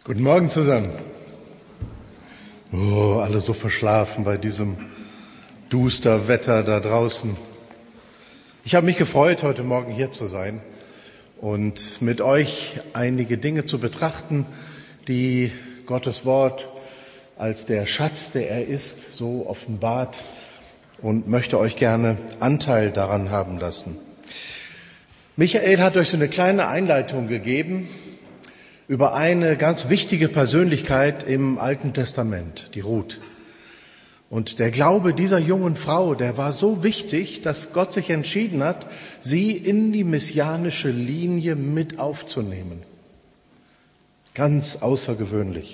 Guten Morgen zusammen. Oh, alle so verschlafen bei diesem duster Wetter da draußen. Ich habe mich gefreut, heute Morgen hier zu sein und mit euch einige Dinge zu betrachten, die Gottes Wort als der Schatz, der er ist, so offenbart, und möchte euch gerne Anteil daran haben lassen. Michael hat euch so eine kleine Einleitung gegeben über eine ganz wichtige Persönlichkeit im Alten Testament, die Ruth. Und der Glaube dieser jungen Frau, der war so wichtig, dass Gott sich entschieden hat, sie in die messianische Linie mit aufzunehmen. Ganz außergewöhnlich.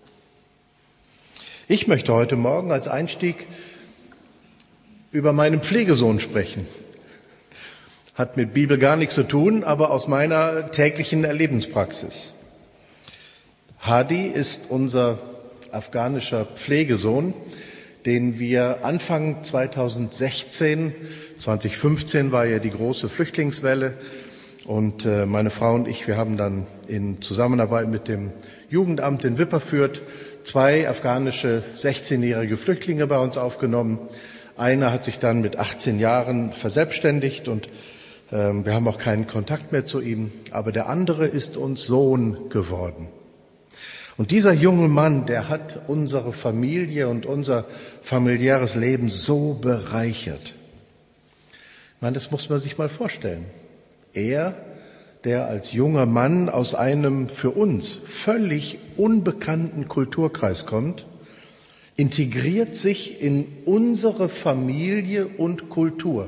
Ich möchte heute Morgen als Einstieg über meinen Pflegesohn sprechen. Hat mit Bibel gar nichts zu tun, aber aus meiner täglichen Erlebenspraxis. Hadi ist unser afghanischer Pflegesohn, den wir Anfang 2015 war ja die große Flüchtlingswelle, und meine Frau und ich, wir haben dann in Zusammenarbeit mit dem Jugendamt in Wipperfürth 2 afghanische 16-jährige Flüchtlinge bei uns aufgenommen. Einer hat sich dann mit 18 Jahren verselbstständigt und wir haben auch keinen Kontakt mehr zu ihm, aber der andere ist uns Sohn geworden. Und dieser junge Mann, der hat unsere Familie und unser familiäres Leben so bereichert. Ich meine, das muss man sich mal vorstellen. Er, der als junger Mann aus einem für uns völlig unbekannten Kulturkreis kommt, integriert sich in unsere Familie und Kultur.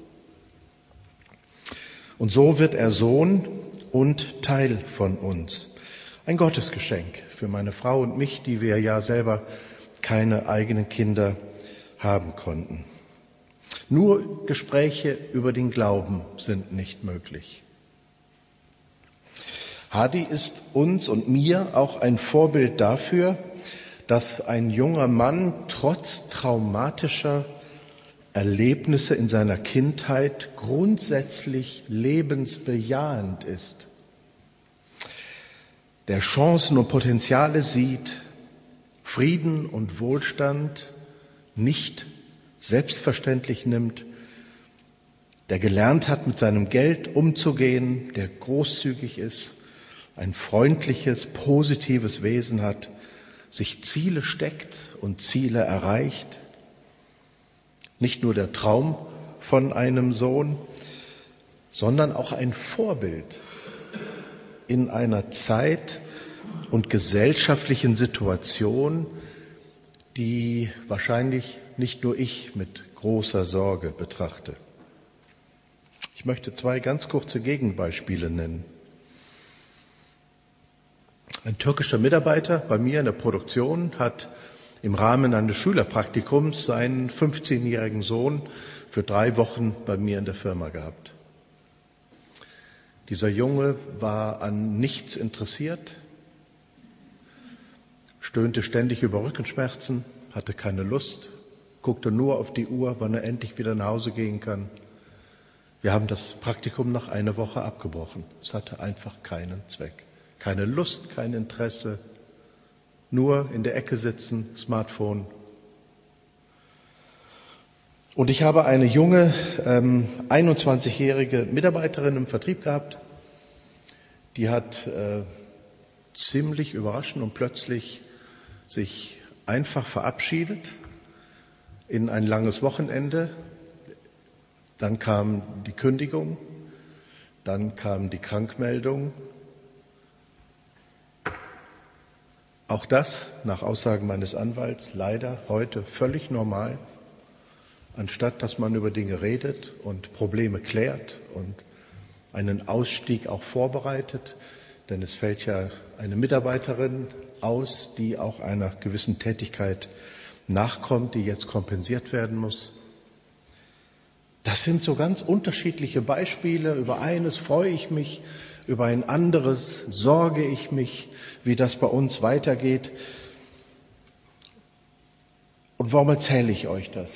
Und so wird er Sohn und Teil von uns. Ein Gottesgeschenk für meine Frau und mich, die wir ja selber keine eigenen Kinder haben konnten. Nur Gespräche über den Glauben sind nicht möglich. Hadi ist uns und mir auch ein Vorbild dafür, dass ein junger Mann trotz traumatischer Erlebnisse in seiner Kindheit grundsätzlich lebensbejahend ist. Der Chancen und Potenziale sieht, Frieden und Wohlstand nicht selbstverständlich nimmt, der gelernt hat, mit seinem Geld umzugehen, der großzügig ist, ein freundliches, positives Wesen hat, sich Ziele steckt und Ziele erreicht. Nicht nur der Traum von einem Sohn, sondern auch ein Vorbild in einer Zeit und gesellschaftlichen Situation, die wahrscheinlich nicht nur ich mit großer Sorge betrachte. Ich möchte 2 ganz kurze Gegenbeispiele nennen. Ein türkischer Mitarbeiter bei mir in der Produktion hat im Rahmen eines Schülerpraktikums seinen 15-jährigen Sohn für 3 Wochen bei mir in der Firma gehabt. Dieser Junge war an nichts interessiert, stöhnte ständig über Rückenschmerzen, hatte keine Lust, guckte nur auf die Uhr, wann er endlich wieder nach Hause gehen kann. Wir haben das Praktikum nach einer Woche abgebrochen. Es hatte einfach keinen Zweck. Keine Lust, kein Interesse, nur in der Ecke sitzen, Smartphone. Und ich habe eine junge, 21-jährige Mitarbeiterin im Vertrieb gehabt, die hat ziemlich überraschend und plötzlich sich einfach verabschiedet in ein langes Wochenende. Dann kam die Kündigung, dann kam die Krankmeldung. Auch das, nach Aussagen meines Anwalts, leider heute völlig normal. Anstatt dass man über Dinge redet und Probleme klärt und einen Ausstieg auch vorbereitet, denn es fällt ja eine Mitarbeiterin aus, die auch einer gewissen Tätigkeit nachkommt, die jetzt kompensiert werden muss. Das sind so ganz unterschiedliche Beispiele. Über eines freue ich mich, über ein anderes sorge ich mich, wie das bei uns weitergeht. Und warum erzähle ich euch das?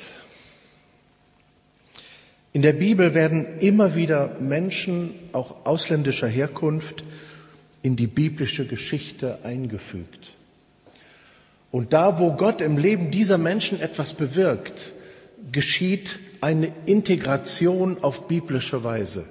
In der Bibel werden immer wieder Menschen, auch ausländischer Herkunft, in die biblische Geschichte eingefügt. Und da, wo Gott im Leben dieser Menschen etwas bewirkt, geschieht eine Integration auf biblische Weise.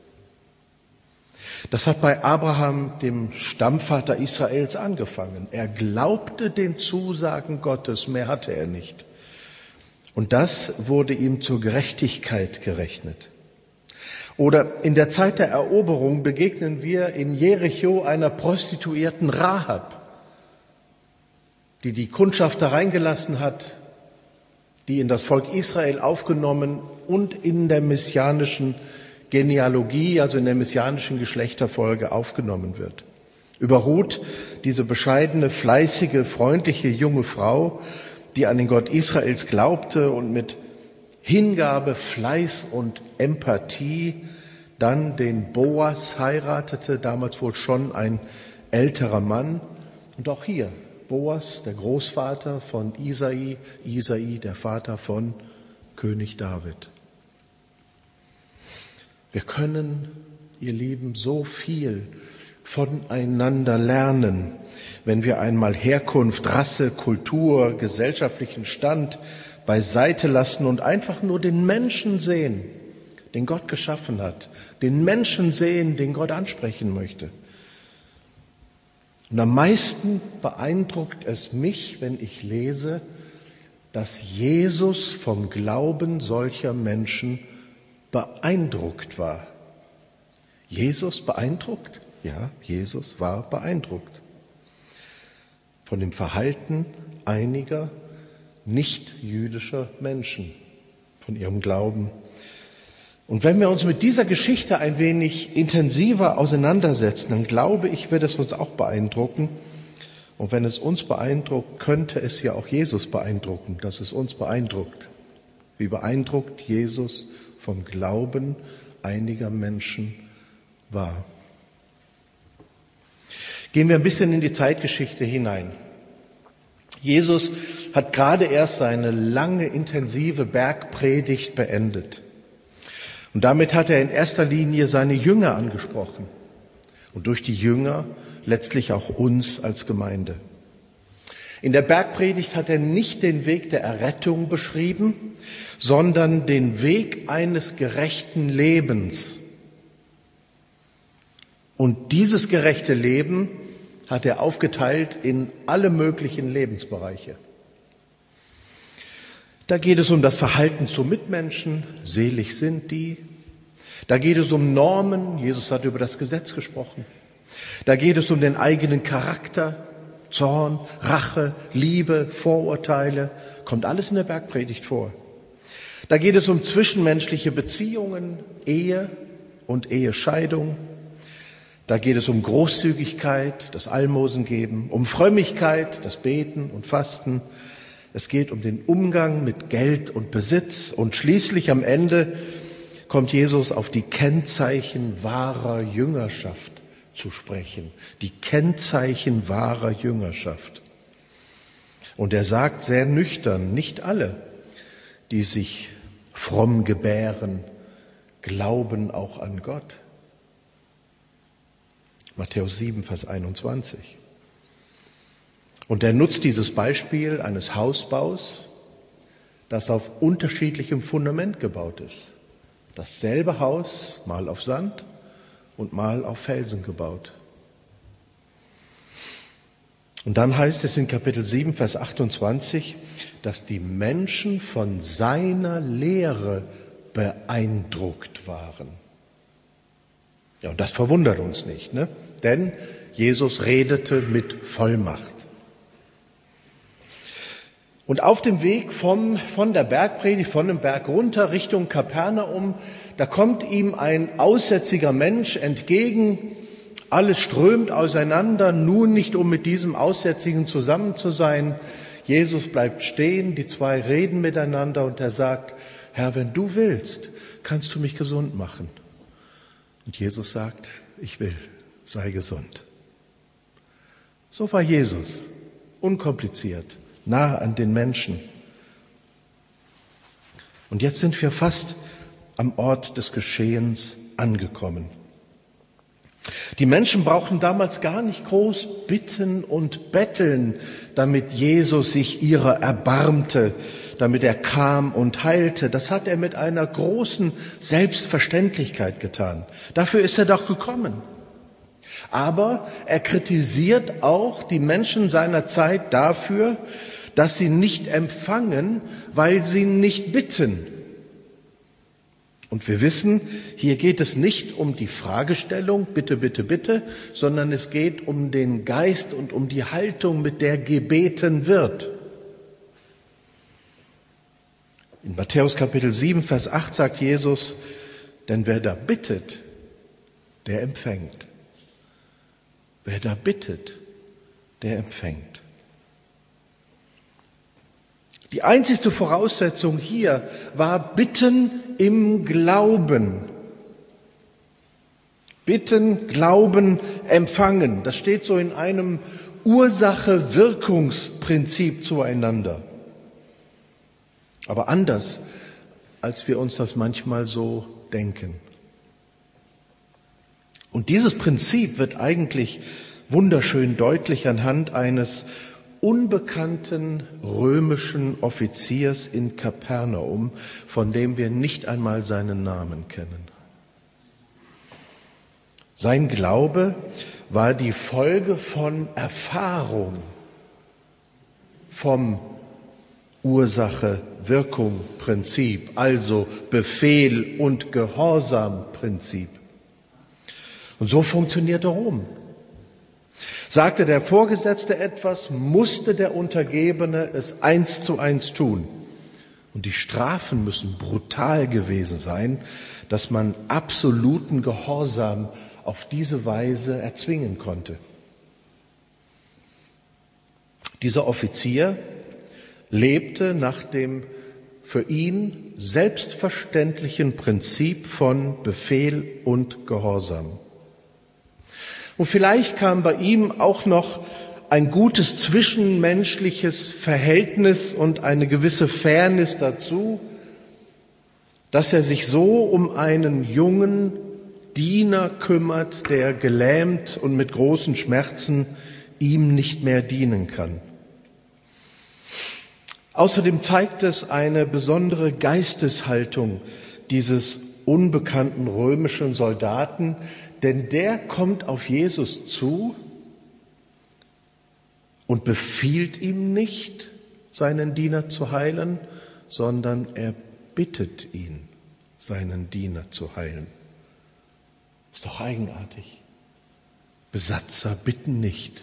Das hat bei Abraham, dem Stammvater Israels, angefangen. Er glaubte den Zusagen Gottes, mehr hatte er nicht. Und das wurde ihm zur Gerechtigkeit gerechnet. Oder in der Zeit der Eroberung begegnen wir in Jericho einer Prostituierten Rahab, die die Kundschaft da reingelassen hat, die in das Volk Israel aufgenommen und in der messianischen Genealogie, also in der messianischen Geschlechterfolge aufgenommen wird. Über Ruth, diese bescheidene, fleißige, freundliche junge Frau, die an den Gott Israels glaubte und mit Hingabe, Fleiß und Empathie dann den Boas heiratete, damals wohl schon ein älterer Mann. Und auch hier, Boas, der Großvater von Isai, Isai, der Vater von König David. Wir können, ihr Lieben, so viel voneinander lernen, wenn wir einmal Herkunft, Rasse, Kultur, gesellschaftlichen Stand beiseite lassen und einfach nur den Menschen sehen, den Gott geschaffen hat, den Menschen sehen, den Gott ansprechen möchte. Und am meisten beeindruckt es mich, wenn ich lese, dass Jesus vom Glauben solcher Menschen beeindruckt war. Jesus beeindruckt? Ja, Jesus war beeindruckt von dem Verhalten einiger nicht-jüdischer Menschen, von ihrem Glauben. Und wenn wir uns mit dieser Geschichte ein wenig intensiver auseinandersetzen, dann glaube ich, wird es uns auch beeindrucken. Und wenn es uns beeindruckt, könnte es ja auch Jesus beeindrucken, dass es uns beeindruckt. Wie beeindruckt Jesus vom Glauben einiger Menschen war. Gehen wir ein bisschen in die Zeitgeschichte hinein. Jesus hat gerade erst seine lange, intensive Bergpredigt beendet. Und damit hat er in erster Linie seine Jünger angesprochen. Und durch die Jünger letztlich auch uns als Gemeinde. In der Bergpredigt hat er nicht den Weg der Errettung beschrieben, sondern den Weg eines gerechten Lebens. Und dieses gerechte Leben hat er aufgeteilt in alle möglichen Lebensbereiche. Da geht es um das Verhalten zu Mitmenschen, selig sind die. Da geht es um Normen, Jesus hat über das Gesetz gesprochen. Da geht es um den eigenen Charakter, Zorn, Rache, Liebe, Vorurteile, kommt alles in der Bergpredigt vor. Da geht es um zwischenmenschliche Beziehungen, Ehe und Ehescheidung. Da geht es um Großzügigkeit, das Almosengeben, um Frömmigkeit, das Beten und Fasten. Es geht um den Umgang mit Geld und Besitz. Und schließlich am Ende kommt Jesus auf die Kennzeichen wahrer Jüngerschaft zu sprechen. Die Kennzeichen wahrer Jüngerschaft. Und er sagt sehr nüchtern, nicht alle, die sich fromm gebären, glauben auch an Gott. Matthäus 7, Vers 21. Und er nutzt dieses Beispiel eines Hausbaus, das auf unterschiedlichem Fundament gebaut ist. Dasselbe Haus, mal auf Sand und mal auf Felsen gebaut. Und dann heißt es in Kapitel 7, Vers 28, dass die Menschen von seiner Lehre beeindruckt waren. Ja, und das verwundert uns nicht, ne? Denn Jesus redete mit Vollmacht. Und auf dem Weg von der Bergpredigt, von dem Berg runter Richtung Kapernaum, da kommt ihm ein aussätziger Mensch entgegen. Alles strömt auseinander, nun nicht um mit diesem Aussätzigen zusammen zu sein. Jesus bleibt stehen, die zwei reden miteinander und er sagt, Herr, wenn du willst, kannst du mich gesund machen. Und Jesus sagt, ich will, sei gesund. So war Jesus, unkompliziert, nah an den Menschen. Und jetzt sind wir fast am Ort des Geschehens angekommen. Die Menschen brauchten damals gar nicht groß bitten und betteln, damit Jesus sich ihrer erbarmte, damit er kam und heilte. Das hat er mit einer großen Selbstverständlichkeit getan. Dafür ist er doch gekommen. Aber er kritisiert auch die Menschen seiner Zeit dafür, dass sie nicht empfangen, weil sie nicht bitten. Und wir wissen, hier geht es nicht um die Fragestellung, bitte, bitte, bitte, sondern es geht um den Geist und um die Haltung, mit der gebeten wird. In Matthäus Kapitel 7, Vers 8 sagt Jesus, denn wer da bittet, der empfängt. Wer da bittet, der empfängt. Die einzigste Voraussetzung hier war Bitten im Glauben. Bitten, Glauben, empfangen. Das steht so in einem Ursache-Wirkungsprinzip zueinander. Aber anders, als wir uns das manchmal so denken. Und dieses Prinzip wird eigentlich wunderschön deutlich anhand eines unbekannten römischen Offiziers in Kapernaum, von dem wir nicht einmal seinen Namen kennen. Sein Glaube war die Folge von Erfahrung, vom Ursache-Wirkung-Prinzip, also Befehl- und Gehorsam-Prinzip. Und so funktionierte Rom. Sagte der Vorgesetzte etwas, musste der Untergebene es 1:1 tun. Und die Strafen müssen brutal gewesen sein, dass man absoluten Gehorsam auf diese Weise erzwingen konnte. Dieser Offizier lebte nach dem für ihn selbstverständlichen Prinzip von Befehl und Gehorsam. Und vielleicht kam bei ihm auch noch ein gutes zwischenmenschliches Verhältnis und eine gewisse Fairness dazu, dass er sich so um einen jungen Diener kümmert, der gelähmt und mit großen Schmerzen ihm nicht mehr dienen kann. Außerdem zeigt es eine besondere Geisteshaltung dieses unbekannten römischen Soldaten, denn der kommt auf Jesus zu und befiehlt ihm nicht, seinen Diener zu heilen, sondern er bittet ihn, seinen Diener zu heilen. Ist doch eigenartig. Besatzer bitten nicht.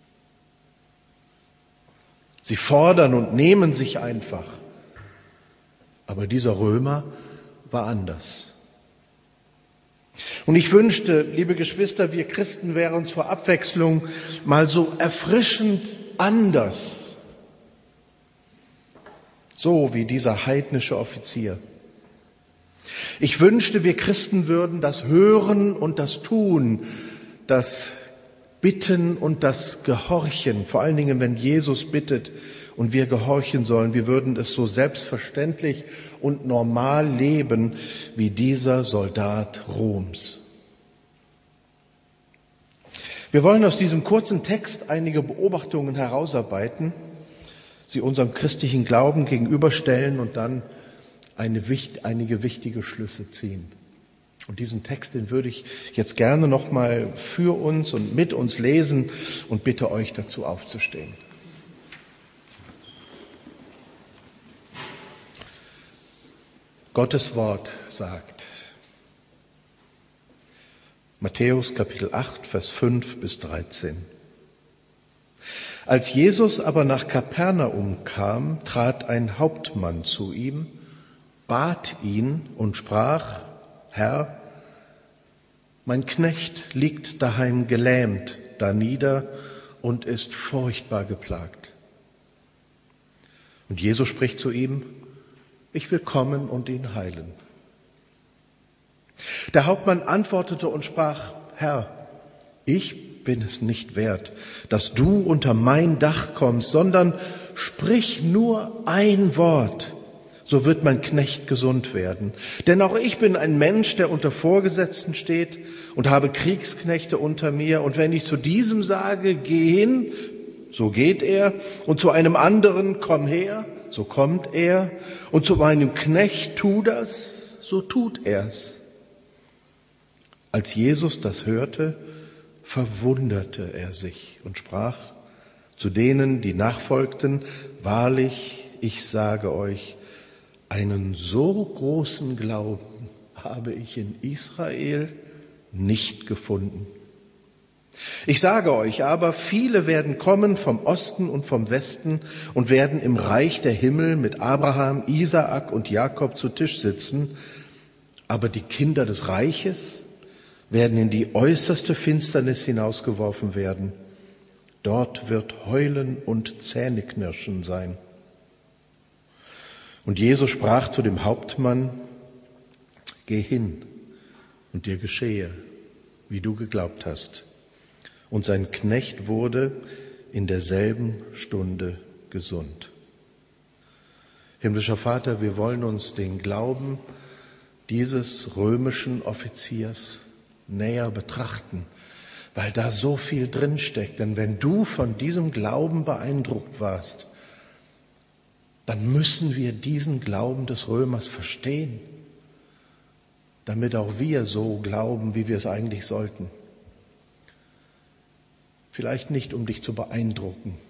Sie fordern und nehmen sich einfach. Aber dieser Römer war anders. Und ich wünschte, liebe Geschwister, wir Christen wären zur Abwechslung mal so erfrischend anders. So wie dieser heidnische Offizier. Ich wünschte, wir Christen würden das Hören und das Tun, das Bitten und das Gehorchen, vor allen Dingen, wenn Jesus bittet und wir gehorchen sollen, wir würden es so selbstverständlich und normal leben wie dieser Soldat Roms. Wir wollen aus diesem kurzen Text einige Beobachtungen herausarbeiten, sie unserem christlichen Glauben gegenüberstellen und dann einige wichtige Schlüsse ziehen. Und diesen Text, den würde ich jetzt gerne nochmal für uns und mit uns lesen und bitte euch dazu aufzustehen. Gottes Wort sagt, Matthäus Kapitel 8, Vers 5 bis 13. Als Jesus aber nach Kapernaum kam, trat ein Hauptmann zu ihm, bat ihn und sprach, Herr, mein Knecht liegt daheim gelähmt danieder und ist furchtbar geplagt. Und Jesus spricht zu ihm, ich will kommen und ihn heilen. Der Hauptmann antwortete und sprach, Herr, ich bin es nicht wert, dass du unter mein Dach kommst, sondern sprich nur ein Wort, so wird mein Knecht gesund werden. Denn auch ich bin ein Mensch, der unter Vorgesetzten steht und habe Kriegsknechte unter mir. Und wenn ich zu diesem sage, geh hin, so geht er. Und zu einem anderen, komm her, so kommt er. Und zu meinem Knecht, tu das, so tut er's. Als Jesus das hörte, verwunderte er sich und sprach zu denen, die nachfolgten, wahrlich, ich sage euch, einen so großen Glauben habe ich in Israel nicht gefunden. Ich sage euch aber, viele werden kommen vom Osten und vom Westen und werden im Reich der Himmel mit Abraham, Isaak und Jakob zu Tisch sitzen, aber die Kinder des Reiches werden in die äußerste Finsternis hinausgeworfen werden. Dort wird Heulen und Zähneknirschen sein. Und Jesus sprach zu dem Hauptmann, geh hin und dir geschehe, wie du geglaubt hast. Und sein Knecht wurde in derselben Stunde gesund. Himmlischer Vater, wir wollen uns den Glauben dieses römischen Offiziers näher betrachten, weil da so viel drinsteckt. Denn wenn du von diesem Glauben beeindruckt warst, dann müssen wir diesen Glauben des Römers verstehen, damit auch wir so glauben, wie wir es eigentlich sollten. Vielleicht nicht, um dich zu beeindrucken,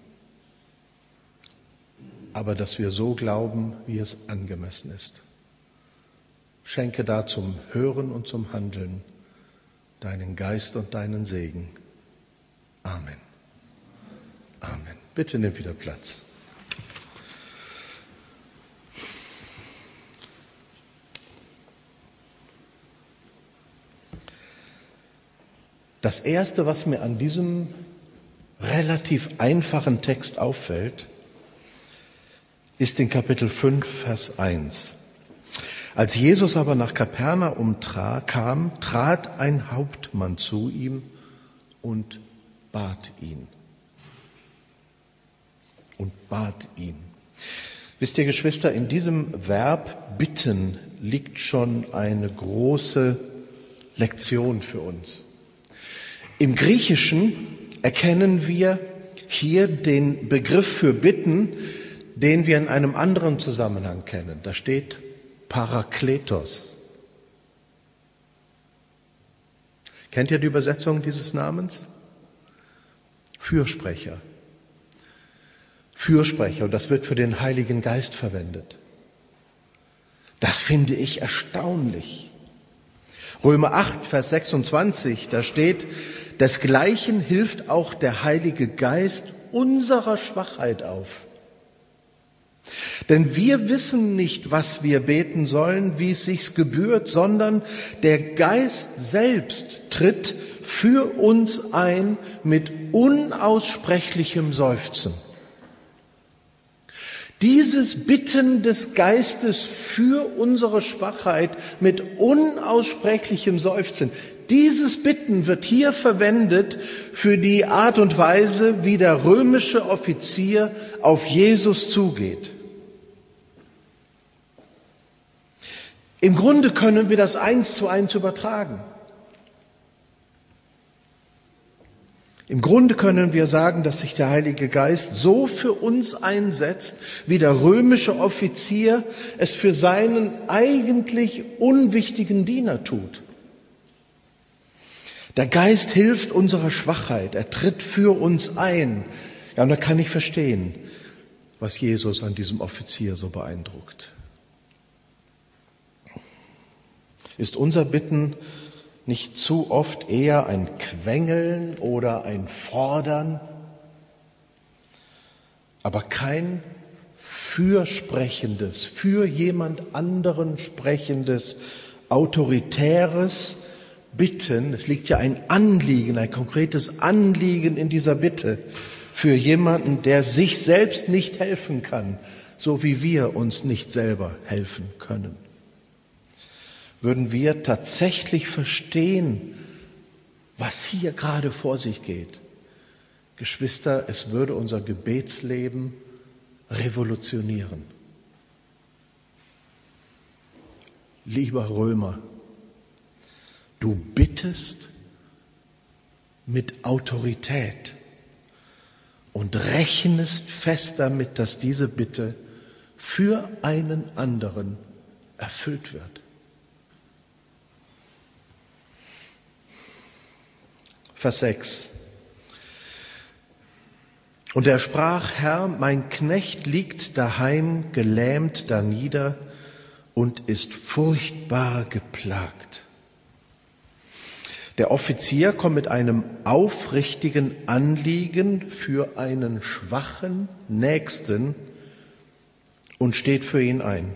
aber dass wir so glauben, wie es angemessen ist. Schenke da zum Hören und zum Handeln deinen Geist und deinen Segen. Amen. Amen. Bitte nimm wieder Platz. Das Erste, was mir an diesem relativ einfachen Text auffällt, ist in Kapitel 5, Vers 1. Als Jesus aber nach Kapernaum kam, trat ein Hauptmann zu ihm und bat ihn. Wisst ihr, Geschwister, in diesem Verb bitten liegt schon eine große Lektion für uns. Im Griechischen erkennen wir hier den Begriff für bitten, den wir in einem anderen Zusammenhang kennen. Da steht Parakletos. Kennt ihr die Übersetzung dieses Namens? Fürsprecher. Fürsprecher, und das wird für den Heiligen Geist verwendet. Das finde ich erstaunlich. Römer 8, Vers 26, da steht, desgleichen hilft auch der Heilige Geist unserer Schwachheit auf. Denn wir wissen nicht, was wir beten sollen, wie es sich gebührt, sondern der Geist selbst tritt für uns ein mit unaussprechlichem Seufzen. Dieses Bitten des Geistes für unsere Schwachheit mit unaussprechlichem Seufzen, dieses Bitten wird hier verwendet für die Art und Weise, wie der römische Offizier auf Jesus zugeht. Im Grunde können wir das 1:1 übertragen. Im Grunde können wir sagen, dass sich der Heilige Geist so für uns einsetzt, wie der römische Offizier es für seinen eigentlich unwichtigen Diener tut. Der Geist hilft unserer Schwachheit, er tritt für uns ein. Ja, und da kann ich verstehen, was Jesus an diesem Offizier so beeindruckt. Ist unser Bitten nicht zu oft eher ein Quengeln oder ein Fordern, aber kein fürsprechendes, für jemand anderen sprechendes, autoritäres Bitten? Es liegt ja ein Anliegen, ein konkretes Anliegen in dieser Bitte für jemanden, der sich selbst nicht helfen kann, so wie wir uns nicht selber helfen können. Würden wir tatsächlich verstehen, was hier gerade vor sich geht, Geschwister, es würde unser Gebetsleben revolutionieren. Lieber Römer, du bittest mit Autorität und rechnest fest damit, dass diese Bitte für einen anderen erfüllt wird. Vers 6. Und er sprach, Herr, mein Knecht liegt daheim gelähmt danieder und ist furchtbar geplagt. Der Offizier kommt mit einem aufrichtigen Anliegen für einen schwachen Nächsten und steht für ihn ein.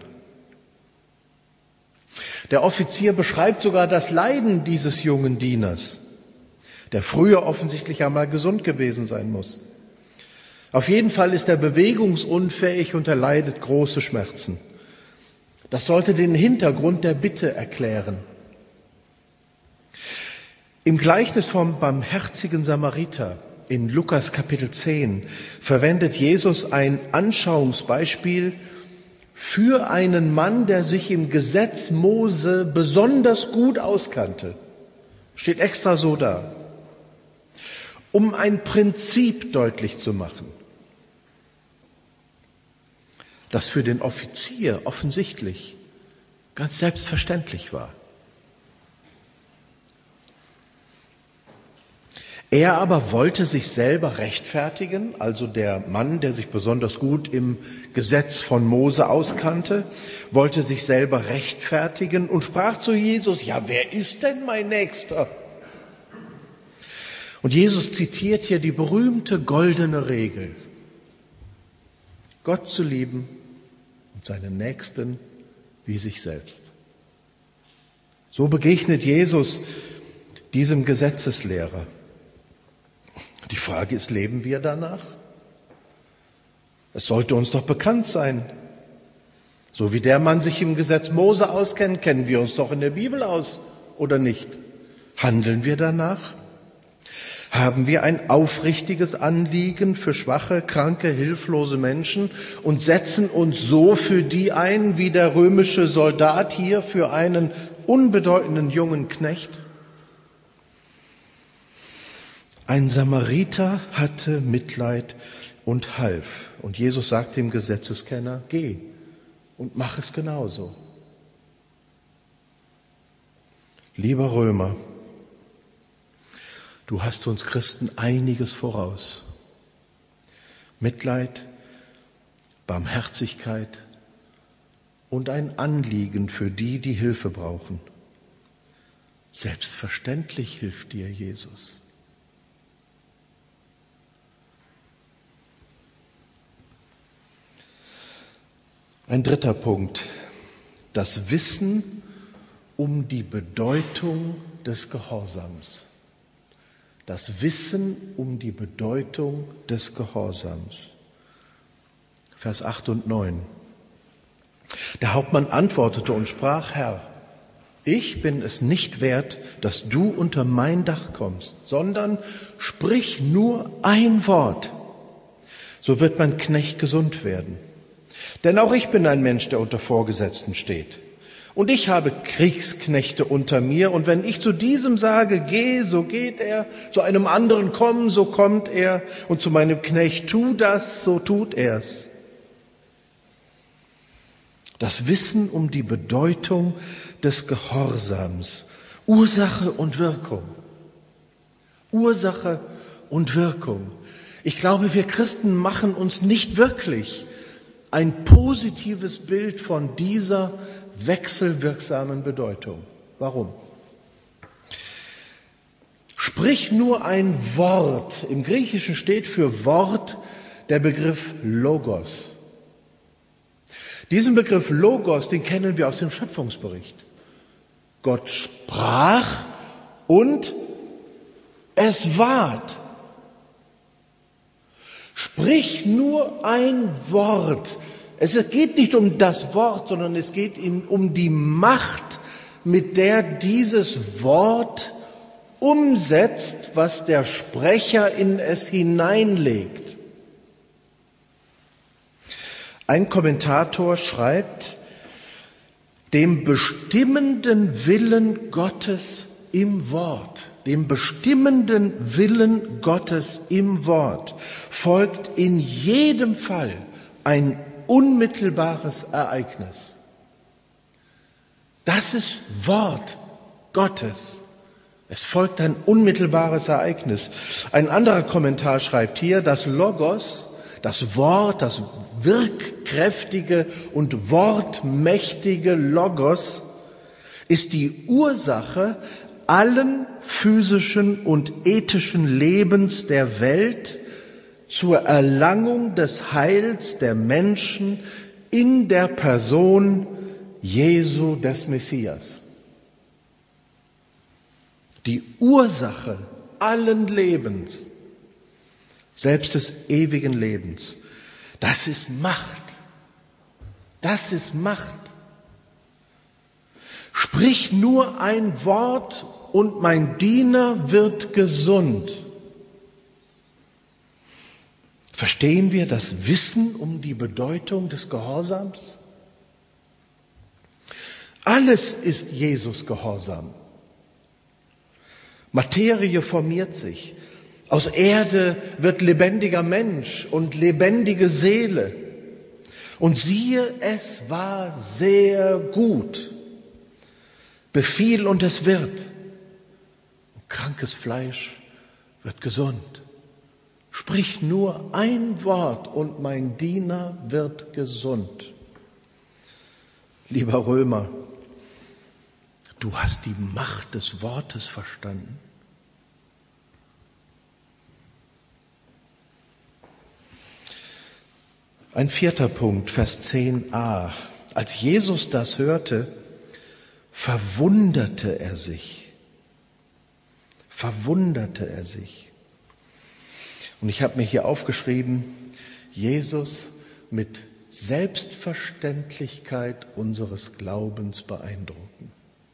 Der Offizier beschreibt sogar das Leiden dieses jungen Dieners, der früher offensichtlich einmal gesund gewesen sein muss. Auf jeden Fall ist er bewegungsunfähig und er leidet große Schmerzen. Das sollte den Hintergrund der Bitte erklären. Im Gleichnis vom barmherzigen Samariter in Lukas Kapitel 10 verwendet Jesus ein Anschauungsbeispiel für einen Mann, der sich im Gesetz Mose besonders gut auskannte. Steht extra so da, um ein Prinzip deutlich zu machen, das für den Offizier offensichtlich ganz selbstverständlich war. Er aber wollte sich selber rechtfertigen, also der Mann, der sich besonders gut im Gesetz von Mose auskannte, wollte sich selber rechtfertigen und sprach zu Jesus, ja, wer ist denn mein Nächster? Und Jesus zitiert hier die berühmte goldene Regel, Gott zu lieben und seinen Nächsten wie sich selbst. So begegnet Jesus diesem Gesetzeslehrer. Die Frage ist, leben wir danach? Es sollte uns doch bekannt sein. So wie der Mann sich im Gesetz Mose auskennt, kennen wir uns doch in der Bibel aus, oder nicht? Handeln wir danach? Haben wir ein aufrichtiges Anliegen für schwache, kranke, hilflose Menschen und setzen uns so für die ein, wie der römische Soldat hier für einen unbedeutenden jungen Knecht? Ein Samariter hatte Mitleid und half. Und Jesus sagte dem Gesetzeskenner, geh und mach es genauso. Lieber Römer, du hast uns Christen einiges voraus. Mitleid, Barmherzigkeit und ein Anliegen für die, die Hilfe brauchen. Selbstverständlich hilft dir Jesus. Ein dritter Punkt, das Wissen um die Bedeutung des Gehorsams. Das Wissen um die Bedeutung des Gehorsams. Vers 8 und 9. Der Hauptmann antwortete und sprach, Herr, ich bin es nicht wert, dass du unter mein Dach kommst, sondern sprich nur ein Wort, so wird mein Knecht gesund werden. Denn auch ich bin ein Mensch, der unter Vorgesetzten steht. Und ich habe Kriegsknechte unter mir. Und wenn ich zu diesem sage, geh, so geht er. Zu einem anderen komm, so kommt er. Und zu meinem Knecht, tu das, so tut er's. Das Wissen um die Bedeutung des Gehorsams. Ursache und Wirkung. Ursache und Wirkung. Ich glaube, wir Christen machen uns nicht wirklich ein positives Bild von dieser wechselwirksamen Bedeutung. Warum? Sprich nur ein Wort. Im Griechischen steht für Wort der Begriff Logos. Diesen Begriff Logos, den kennen wir aus dem Schöpfungsbericht. Gott sprach und es ward. Sprich nur ein Wort. Es geht nicht um das Wort, sondern es geht um die Macht, mit der dieses Wort umsetzt, was der Sprecher in es hineinlegt. Ein Kommentator schreibt, dem bestimmenden Willen Gottes im Wort, dem bestimmenden Willen Gottes im Wort folgt in jedem Fall ein unmittelbares Ereignis. Das ist Wort Gottes. Es folgt ein unmittelbares Ereignis. Ein anderer Kommentar schreibt hier, das Logos, das Wort, das wirkkräftige und wortmächtige Logos ist die Ursache allen physischen und ethischen Lebens der Welt zur Erlangung des Heils der Menschen in der Person Jesu des Messias. Die Ursache allen Lebens, selbst des ewigen Lebens, das ist Macht. Das ist Macht. Sprich nur ein Wort und mein Diener wird gesund. Verstehen wir das Wissen um die Bedeutung des Gehorsams? Alles ist Jesus Gehorsam. Materie formiert sich. Aus Erde wird lebendiger Mensch und lebendige Seele. Und siehe, es war sehr gut. Befiehl und es wird. Krankes Fleisch wird gesund. Sprich nur ein Wort und mein Diener wird gesund. Lieber Römer, du hast die Macht des Wortes verstanden. Ein vierter Punkt, Vers 10a. Als Jesus das hörte, verwunderte er sich. Verwunderte er sich. Und ich habe mir hier aufgeschrieben, Jesus mit Selbstverständlichkeit unseres Glaubens beeindrucken.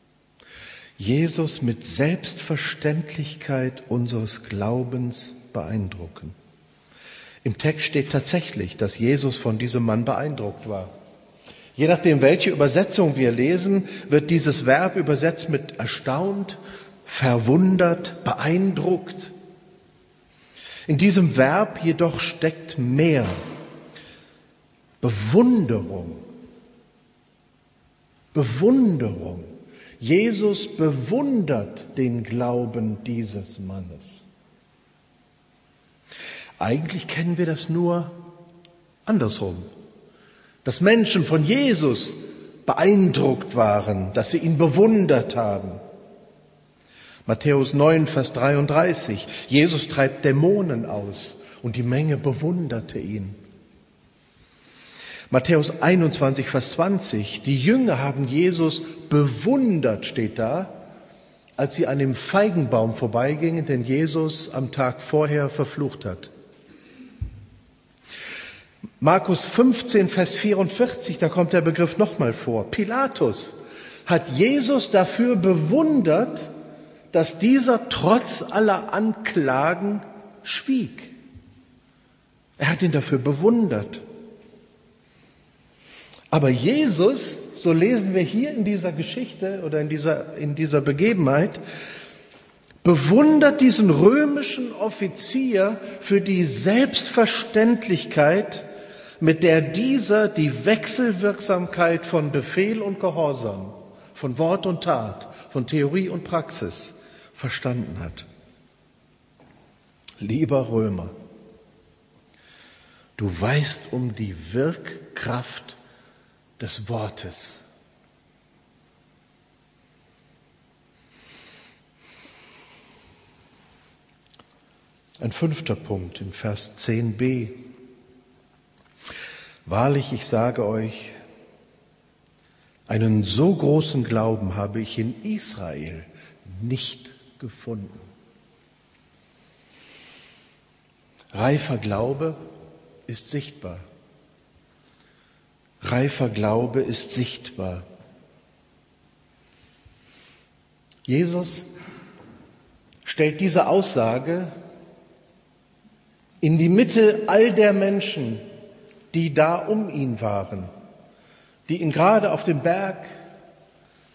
Jesus mit Selbstverständlichkeit unseres Glaubens beeindrucken. Im Text steht tatsächlich, dass Jesus von diesem Mann beeindruckt war. Je nachdem, welche Übersetzung wir lesen, wird dieses Verb übersetzt mit erstaunt, verwundert, beeindruckt. In diesem Verb jedoch steckt mehr. Bewunderung. Bewunderung. Jesus bewundert den Glauben dieses Mannes. Eigentlich kennen wir das nur andersrum. Dass Menschen von Jesus beeindruckt waren, dass sie ihn bewundert haben. Matthäus 9, Vers 33. Jesus treibt Dämonen aus und die Menge bewunderte ihn. Matthäus 21, Vers 20. Die Jünger haben Jesus bewundert, steht da, als sie an dem Feigenbaum vorbeigingen, den Jesus am Tag vorher verflucht hat. Markus 15, Vers 44, da kommt der Begriff nochmal vor. Pilatus hat Jesus dafür bewundert, dass dieser trotz aller Anklagen schwieg. Er hat ihn dafür bewundert. Aber Jesus, so lesen wir hier in dieser Geschichte oder in dieser Begebenheit, bewundert diesen römischen Offizier für die Selbstverständlichkeit, mit der dieser die Wechselwirksamkeit von Befehl und Gehorsam, von Wort und Tat, von Theorie und Praxis verstanden hat. Lieber Römer, du weißt um die Wirkkraft des Wortes. Ein fünfter Punkt in Vers 10b. Wahrlich, ich sage euch, einen so großen Glauben habe ich in Israel nicht gefunden. Reifer Glaube ist sichtbar. Reifer Glaube ist sichtbar. Jesus stellt diese Aussage in die Mitte all der Menschen, die da um ihn waren, die ihn gerade auf dem Berg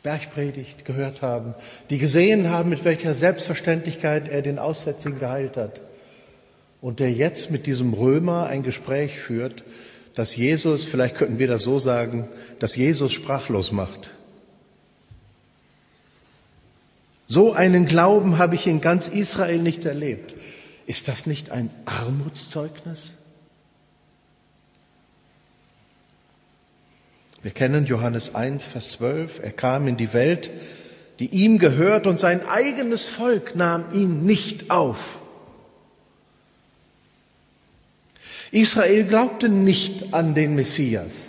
Bergpredigt gehört haben, die gesehen haben, mit welcher Selbstverständlichkeit er den Aussätzigen geheilt hat und der jetzt mit diesem Römer ein Gespräch führt, das Jesus, vielleicht könnten wir das so sagen, dass Jesus sprachlos macht. So einen Glauben habe ich in ganz Israel nicht erlebt. Ist das nicht ein Armutszeugnis? Wir kennen Johannes 1, Vers 12. Er kam in die Welt, die ihm gehört, und sein eigenes Volk nahm ihn nicht auf. Israel glaubte nicht an den Messias.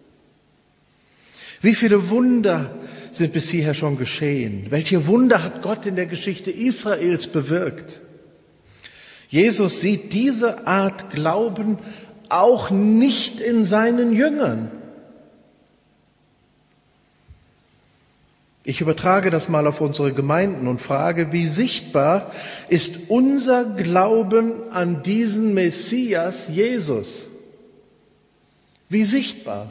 Wie viele Wunder sind bis hierher schon geschehen? Welche Wunder hat Gott in der Geschichte Israels bewirkt? Jesus sieht diese Art Glauben auch nicht in seinen Jüngern. Ich übertrage das mal auf unsere Gemeinden und frage, wie sichtbar ist unser Glauben an diesen Messias Jesus? Wie sichtbar?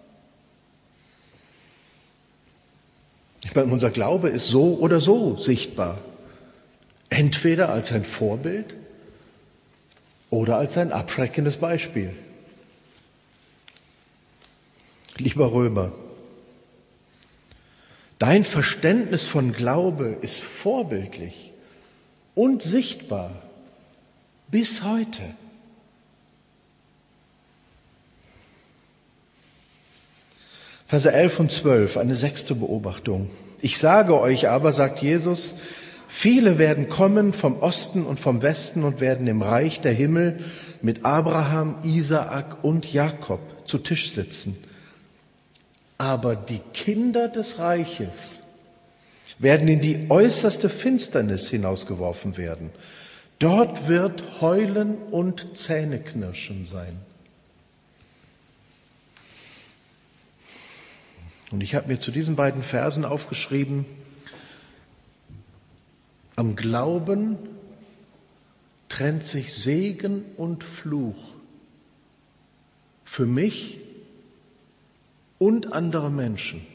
Ich meine, unser Glaube ist so oder so sichtbar. Entweder als ein Vorbild oder als ein abschreckendes Beispiel. Lieber Römer, dein Verständnis von Glaube ist vorbildlich und sichtbar bis heute. Verse 11 und 12, eine 6. Beobachtung. Ich sage euch aber, sagt Jesus, viele werden kommen vom Osten und vom Westen und werden im Reich der Himmel mit Abraham, Isaak und Jakob zu Tisch sitzen. Aber die Kinder des Reiches werden in die äußerste Finsternis hinausgeworfen werden. Dort wird Heulen und Zähneknirschen sein. Und ich habe mir zu diesen beiden Versen aufgeschrieben, am Glauben trennt sich Segen und Fluch für mich und andere Menschen.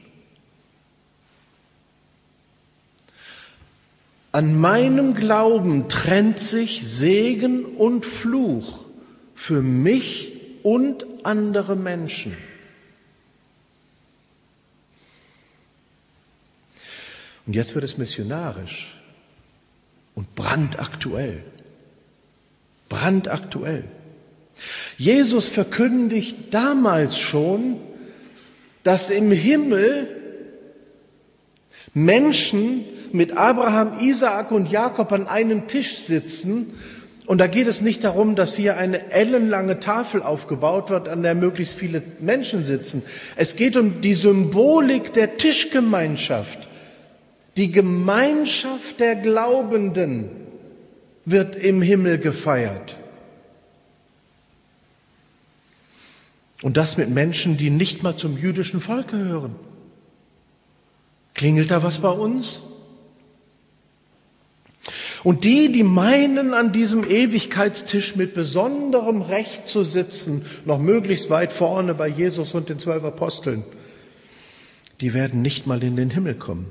An meinem Glauben trennt sich Segen und Fluch für mich und andere Menschen. Und jetzt wird es missionarisch und brandaktuell. Brandaktuell. Jesus verkündigt damals schon, dass im Himmel Menschen mit Abraham, Isaak und Jakob an einem Tisch sitzen. Und da geht es nicht darum, dass hier eine ellenlange Tafel aufgebaut wird, an der möglichst viele Menschen sitzen. Es geht um die Symbolik der Tischgemeinschaft. Die Gemeinschaft der Glaubenden wird im Himmel gefeiert. Und das mit Menschen, die nicht mal zum jüdischen Volk gehören. Klingelt da was bei uns? Und die meinen, an diesem Ewigkeitstisch mit besonderem Recht zu sitzen, noch möglichst weit vorne bei Jesus und den 12 Aposteln, die werden nicht mal in den Himmel kommen.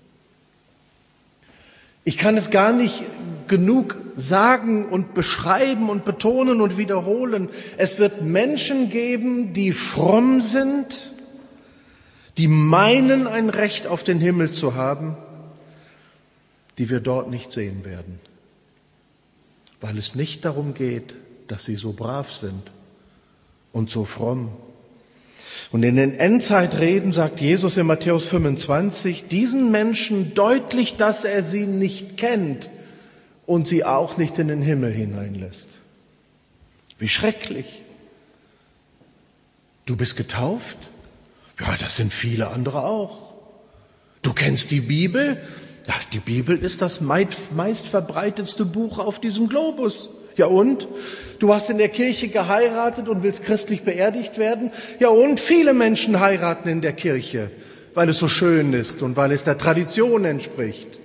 Ich kann es gar nicht genug sagen und beschreiben und betonen und wiederholen. Es wird Menschen geben, die fromm sind, die meinen, ein Recht auf den Himmel zu haben, die wir dort nicht sehen werden, weil es nicht darum geht, dass sie so brav sind und so fromm. Und in den Endzeitreden sagt Jesus in Matthäus 25 diesen Menschen deutlich, dass er sie nicht kennt und sie auch nicht in den Himmel hineinlässt. Wie schrecklich. Du bist getauft? Ja, das sind viele andere auch. Du kennst die Bibel? Ja, die Bibel ist das meistverbreitetste Buch auf diesem Globus. Ja und? Du hast in der Kirche geheiratet und willst christlich beerdigt werden? Ja und? Viele Menschen heiraten in der Kirche, weil es so schön ist und weil es der Tradition entspricht.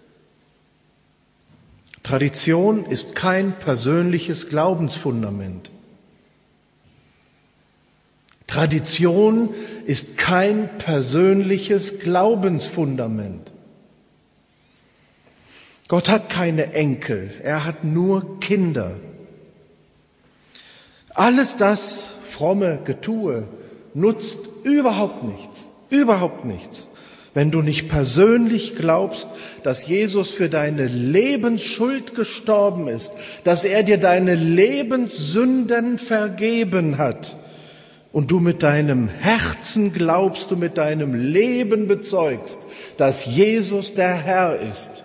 Tradition ist kein persönliches Glaubensfundament. Tradition ist kein persönliches Glaubensfundament. Gott hat keine Enkel, er hat nur Kinder. Alles das fromme Getue nutzt überhaupt nichts, wenn du nicht persönlich glaubst, dass Jesus für deine Lebensschuld gestorben ist, dass er dir deine Lebenssünden vergeben hat und du mit deinem Herzen glaubst, du mit deinem Leben bezeugst, dass Jesus der Herr ist.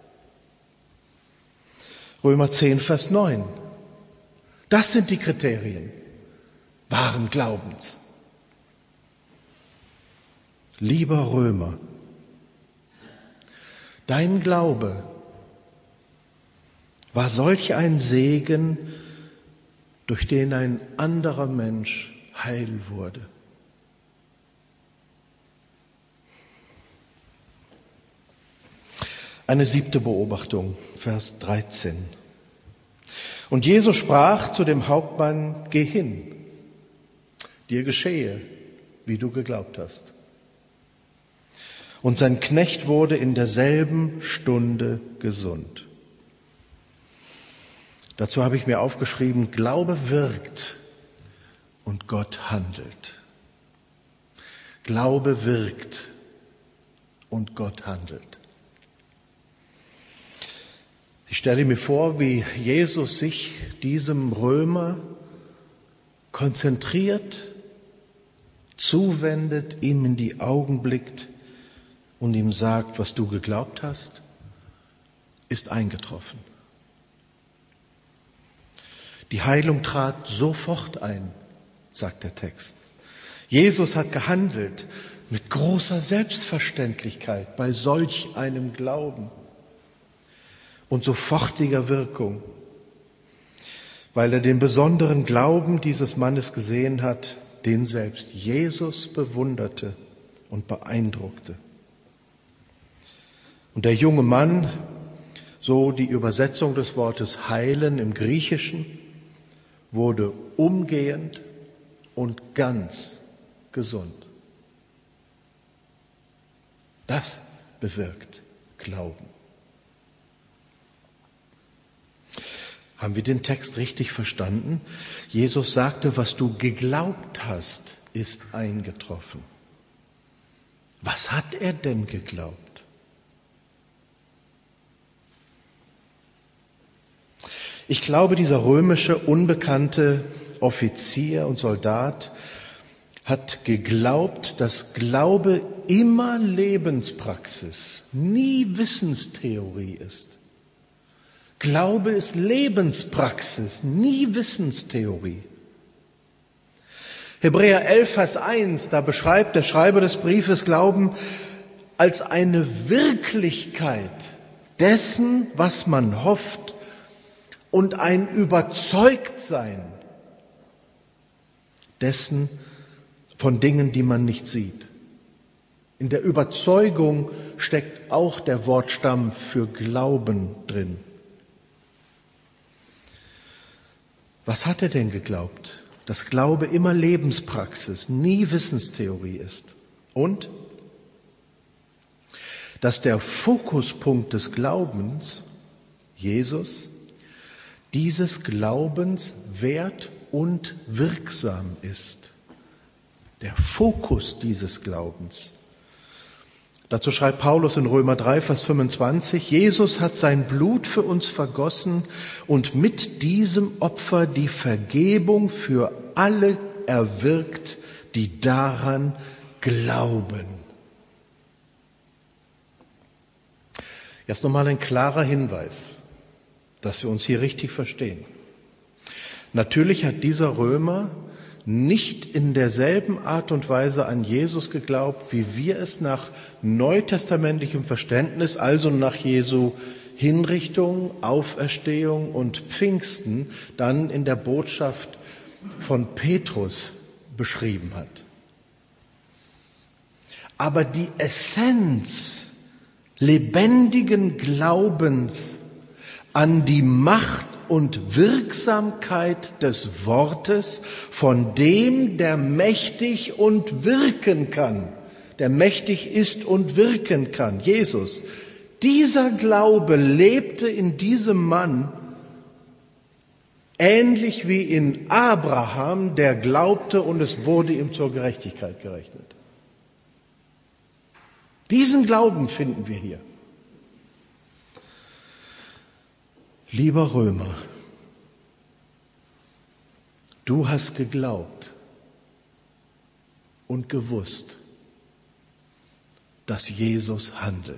Römer 10, Vers 9. Das sind die Kriterien wahren Glaubens. Lieber Römer, dein Glaube war solch ein Segen, durch den ein anderer Mensch heil wurde. Eine 7. Beobachtung, Vers 13. Und Jesus sprach zu dem Hauptmann, geh hin, dir geschehe, wie du geglaubt hast. Und sein Knecht wurde in derselben Stunde gesund. Dazu habe ich mir aufgeschrieben, Glaube wirkt und Gott handelt. Glaube wirkt und Gott handelt. Ich stelle mir vor, wie Jesus sich diesem Römer konzentriert, zuwendet, ihm in die Augen blickt und ihm sagt, was du geglaubt hast, ist eingetroffen. Die Heilung trat sofort ein, sagt der Text. Jesus hat gehandelt mit großer Selbstverständlichkeit bei solch einem Glauben und sofortiger Wirkung, weil er den besonderen Glauben dieses Mannes gesehen hat, den selbst Jesus bewunderte und beeindruckte. Und der junge Mann, so die Übersetzung des Wortes heilen im Griechischen, wurde umgehend und ganz gesund. Das bewirkt Glauben. Haben wir den Text richtig verstanden? Jesus sagte, was du geglaubt hast, ist eingetroffen. Was hat er denn geglaubt? Ich glaube, dieser römische, unbekannte Offizier und Soldat hat geglaubt, dass Glaube immer Lebenspraxis, nie Wissenstheorie ist. Glaube ist Lebenspraxis, nie Wissenstheorie. Hebräer 11, Vers 1, da beschreibt der Schreiber des Briefes Glauben als eine Wirklichkeit dessen, was man hofft, und ein Überzeugtsein dessen von Dingen, die man nicht sieht. In der Überzeugung steckt auch der Wortstamm für Glauben drin. Was hat er denn geglaubt? Dass Glaube immer Lebenspraxis, nie Wissenstheorie ist. Und dass der Fokuspunkt des Glaubens, Jesus, dieses Glaubens wert und wirksam ist. Der Fokus dieses Glaubens. Dazu schreibt Paulus in Römer 3, Vers 25, Jesus hat sein Blut für uns vergossen und mit diesem Opfer die Vergebung für alle erwirkt, die daran glauben. Jetzt nochmal ein klarer Hinweis, dass wir uns hier richtig verstehen. Natürlich hat dieser Römer nicht in derselben Art und Weise an Jesus geglaubt, wie wir es nach neutestamentlichem Verständnis, also nach Jesu Hinrichtung, Auferstehung und Pfingsten, dann in der Botschaft von Petrus beschrieben hat. Aber die Essenz lebendigen Glaubens an die Macht und Wirksamkeit des Wortes von dem, der mächtig und wirken kann, der mächtig ist und wirken kann, Jesus. Dieser Glaube lebte in diesem Mann ähnlich wie in Abraham, der glaubte und es wurde ihm zur Gerechtigkeit gerechnet. Diesen Glauben finden wir hier. Lieber Römer, du hast geglaubt und gewusst, dass Jesus handelt.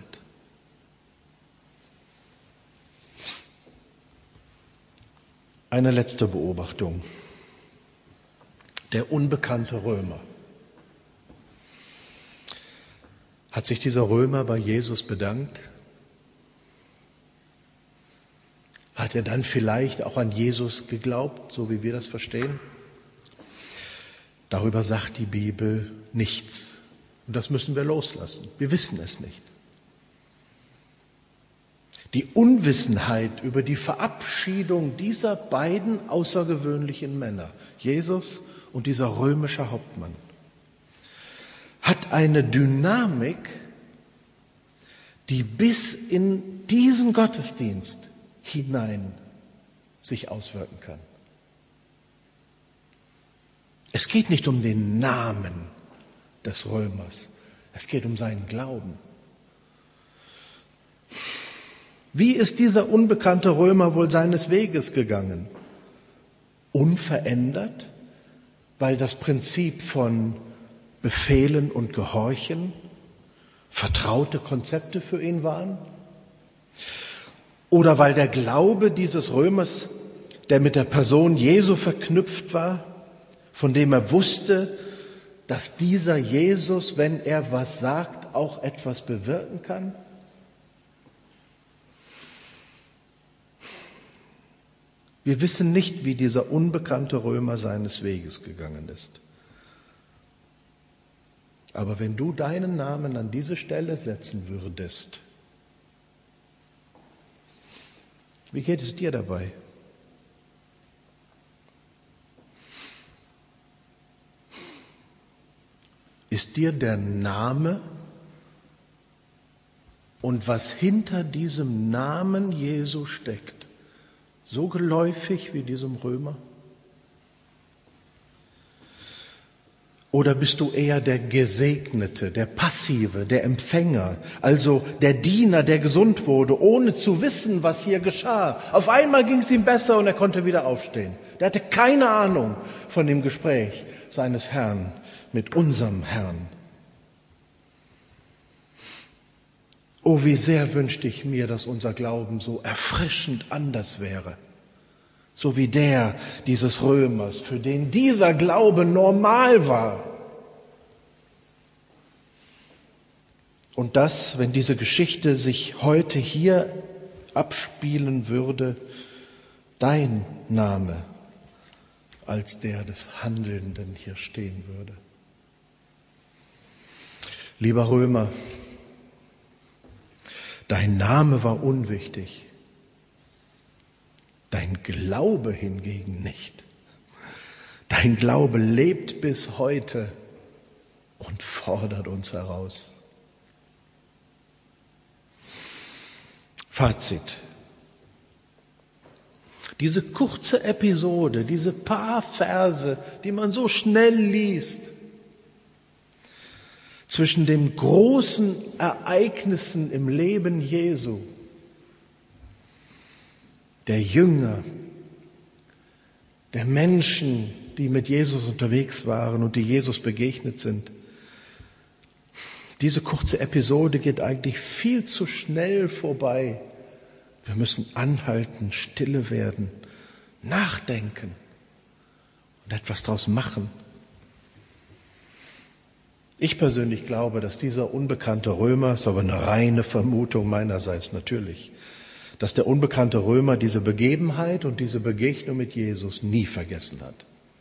Eine letzte Beobachtung. Der unbekannte Römer. Hat sich dieser Römer bei Jesus bedankt? Hat er dann vielleicht auch an Jesus geglaubt, so wie wir das verstehen? Darüber sagt die Bibel nichts. Und das müssen wir loslassen. Wir wissen es nicht. Die Unwissenheit über die Verabschiedung dieser beiden außergewöhnlichen Männer, Jesus und dieser römische Hauptmann, hat eine Dynamik, die bis in diesen Gottesdienst hinein sich auswirken kann. Es geht nicht um den Namen des Römers, es geht um seinen Glauben. Wie ist dieser unbekannte Römer wohl seines Weges gegangen? Unverändert, weil das Prinzip von Befehlen und Gehorchen vertraute Konzepte für ihn waren? Oder weil der Glaube dieses Römers, der mit der Person Jesu verknüpft war, von dem er wusste, dass dieser Jesus, wenn er was sagt, auch etwas bewirken kann? Wir wissen nicht, wie dieser unbekannte Römer seines Weges gegangen ist. Aber wenn du deinen Namen an diese Stelle setzen würdest, wie geht es dir dabei? Ist dir der Name und was hinter diesem Namen Jesu steckt, so geläufig wie diesem Römer? Oder bist du eher der Gesegnete, der Passive, der Empfänger, also der Diener, der gesund wurde, ohne zu wissen, was hier geschah? Auf einmal ging es ihm besser und er konnte wieder aufstehen. Der hatte keine Ahnung von dem Gespräch seines Herrn mit unserem Herrn. Oh, wie sehr wünschte ich mir, dass unser Glauben so erfrischend anders wäre. So wie der dieses Römers, für den dieser Glaube normal war. Und das, wenn diese Geschichte sich heute hier abspielen würde, dein Name als der des Handelnden hier stehen würde. Lieber Römer, dein Name war unwichtig. Dein Glaube hingegen nicht. Dein Glaube lebt bis heute und fordert uns heraus. Fazit. Diese kurze Episode, diese paar Verse, die man so schnell liest, zwischen den großen Ereignissen im Leben Jesu, der Jünger, der Menschen, die mit Jesus unterwegs waren und die Jesus begegnet sind. Diese kurze Episode geht eigentlich viel zu schnell vorbei. Wir müssen anhalten, stille werden, nachdenken und etwas draus machen. Ich persönlich glaube, dass dieser unbekannte Römer, ist aber eine reine Vermutung meinerseits natürlich, dass der unbekannte Römer diese Begebenheit und diese Begegnung mit Jesus nie vergessen hat.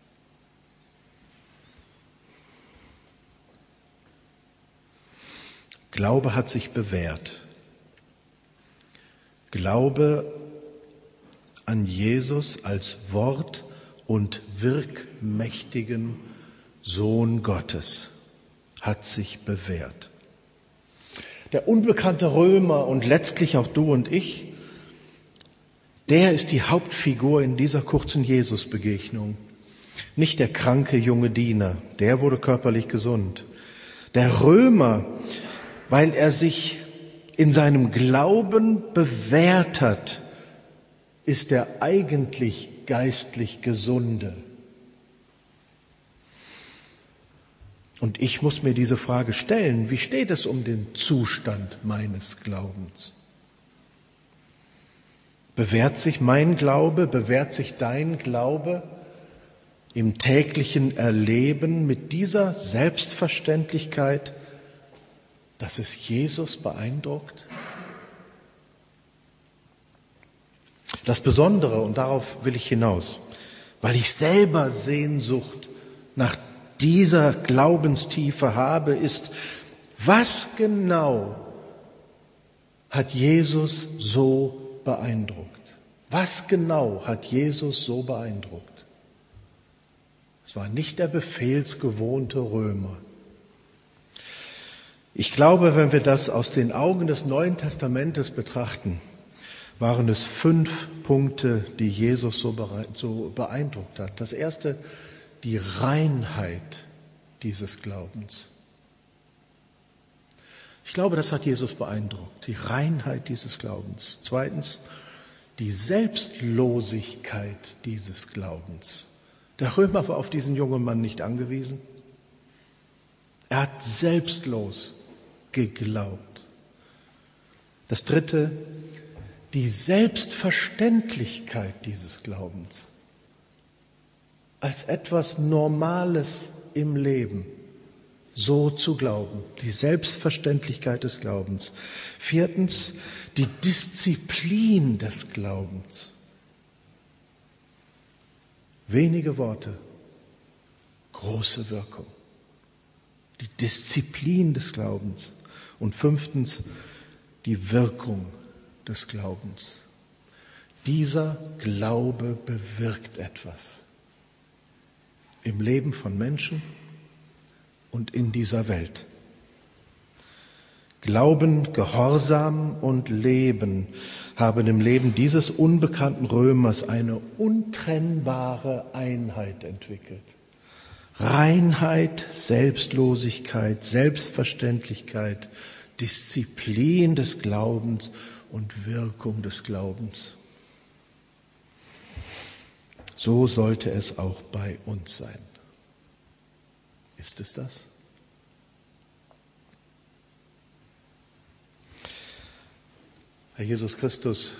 Glaube hat sich bewährt. Glaube an Jesus als Wort- und wirkmächtigen Sohn Gottes hat sich bewährt. Der unbekannte Römer und letztlich auch du und ich, der ist die Hauptfigur in dieser kurzen Jesus-Begegnung. Nicht der kranke junge Diener, der wurde körperlich gesund. Der Römer, weil er sich in seinem Glauben bewährt hat, ist der eigentlich geistlich Gesunde. Und ich muss mir diese Frage stellen, wie steht es um den Zustand meines Glaubens? Bewährt sich mein Glaube, bewährt sich dein Glaube im täglichen Erleben mit dieser Selbstverständlichkeit, dass es Jesus beeindruckt? Das Besondere, und darauf will ich hinaus, weil ich selber Sehnsucht nach dieser Glaubenstiefe habe, ist, was genau hat Jesus so beeindruckt? Was genau hat Jesus so beeindruckt? Es war nicht der befehlsgewohnte Römer. Ich glaube, wenn wir das aus den Augen des Neuen Testamentes betrachten, waren es 5 Punkte, die Jesus so beeindruckt hat. Das erste, die Reinheit dieses Glaubens. Ich glaube, das hat Jesus beeindruckt, die Reinheit dieses Glaubens. Zweitens, die Selbstlosigkeit dieses Glaubens. Der Römer war auf diesen jungen Mann nicht angewiesen. Er hat selbstlos geglaubt. Das dritte, die Selbstverständlichkeit dieses Glaubens als etwas Normales im Leben, so zu glauben, die Selbstverständlichkeit des Glaubens. Viertens, die Disziplin des Glaubens. Wenige Worte, große Wirkung. Die Disziplin des Glaubens. Und 5, die Wirkung des Glaubens. Dieser Glaube bewirkt etwas im Leben von Menschen und in dieser Welt. Glauben, Gehorsam und Leben haben im Leben dieses unbekannten Römers eine untrennbare Einheit entwickelt. Reinheit, Selbstlosigkeit, Selbstverständlichkeit, Disziplin des Glaubens und Wirkung des Glaubens. So sollte es auch bei uns sein. Ist es das? Herr Jesus Christus,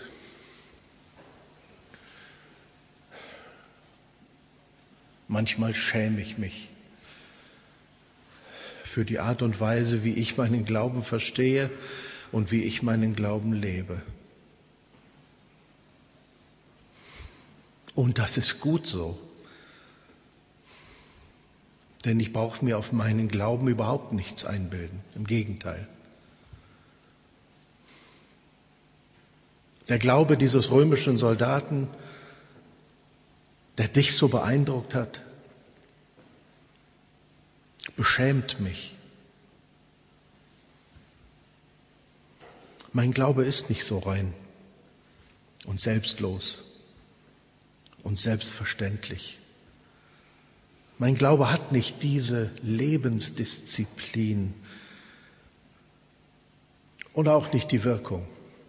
manchmal schäme ich mich für die Art und Weise, wie ich meinen Glauben verstehe und wie ich meinen Glauben lebe. Und das ist gut so. Denn ich brauche mir auf meinen Glauben überhaupt nichts einbilden. Im Gegenteil. Der Glaube dieses römischen Soldaten, der dich so beeindruckt hat, beschämt mich. Mein Glaube ist nicht so rein und selbstlos und selbstverständlich. Mein Glaube hat nicht diese Lebensdisziplin und auch nicht die Wirkung.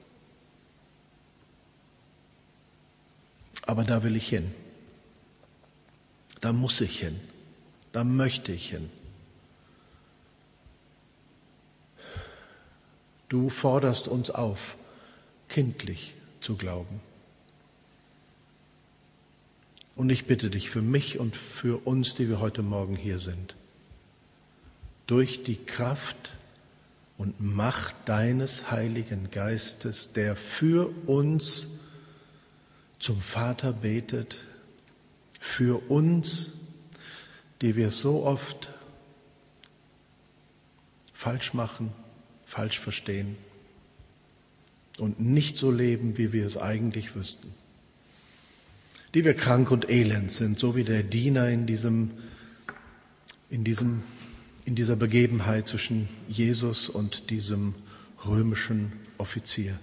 Aber da will ich hin. Da muss ich hin. Da möchte ich hin. Du forderst uns auf, kindlich zu glauben. Und ich bitte dich für mich und für uns, die wir heute Morgen hier sind, durch die Kraft und Macht deines Heiligen Geistes, der für uns zum Vater betet, für uns, die wir so oft falsch machen, falsch verstehen und nicht so leben, wie wir es eigentlich wüssten. die wir krank und elend sind, so wie der Diener in dieser Begebenheit zwischen Jesus und diesem römischen Offizier.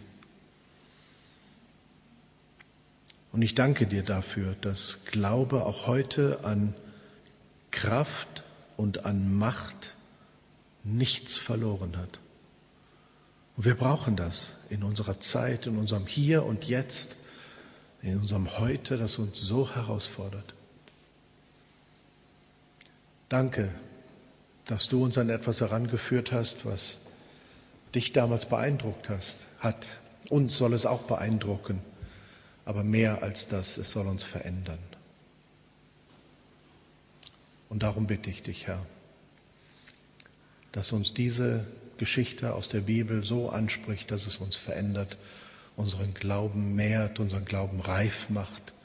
Und ich danke dir dafür, dass Glaube auch heute an Kraft und an Macht nichts verloren hat. Und wir brauchen das in unserer Zeit, in unserem Hier und Jetzt, in unserem Heute, das uns so herausfordert. Danke, dass du uns an etwas herangeführt hast, was dich damals beeindruckt hat. Uns soll es auch beeindrucken, aber mehr als das, es soll uns verändern. Und darum bitte ich dich, Herr, dass uns diese Geschichte aus der Bibel so anspricht, dass es uns verändert, unseren Glauben mehrt, unseren Glauben reif macht.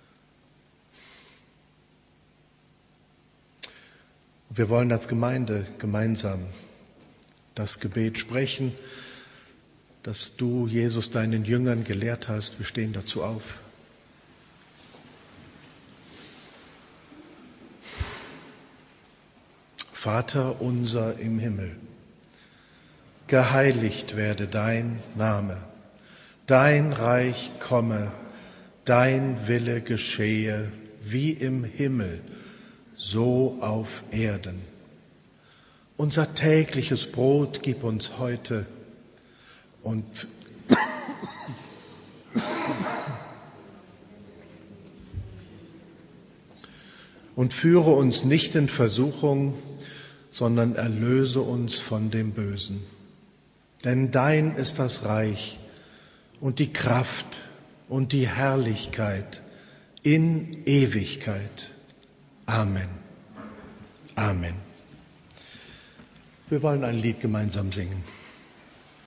Und wir wollen als Gemeinde gemeinsam das Gebet sprechen, das du, Jesus, deinen Jüngern gelehrt hast. Wir stehen dazu auf. Vater unser im Himmel, geheiligt werde dein Name, dein Reich komme, dein Wille geschehe, wie im Himmel, so auf Erden. Unser tägliches Brot gib uns heute und führe uns nicht in Versuchung, sondern erlöse uns von dem Bösen. Denn dein ist das Reich und die Kraft und die Herrlichkeit in Ewigkeit. Amen. Amen. Wir wollen ein Lied gemeinsam singen.